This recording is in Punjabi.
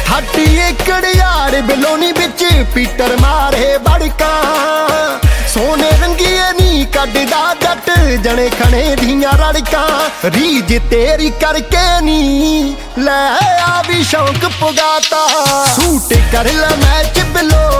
ਸਾਡੀ ਏਕੜ ਯਾਰ ਬਲੋਨੀ ਵਿੱਚ ਪੀਟਰ ਮਾਰੇ ਬੜਕਾ ਸੋਨੇ ਰੰਗੀਏ ਨੀ ਕੱਢਦਾ ਜੱਟ ਜਣੇ ਖਣੇ ਦੀਆਂ ਰੜਕਾਂ ਰੀਜ ਤੇਰੀ ਕਰਕੇ ਨੀ ਲੈ ਆ ਵੀ ਸ਼ੌਂਕ ਪੁਗਾਤਾ ਸੂਟ ਕਰ ਲੈ ਮੈਚ ਬਲੋ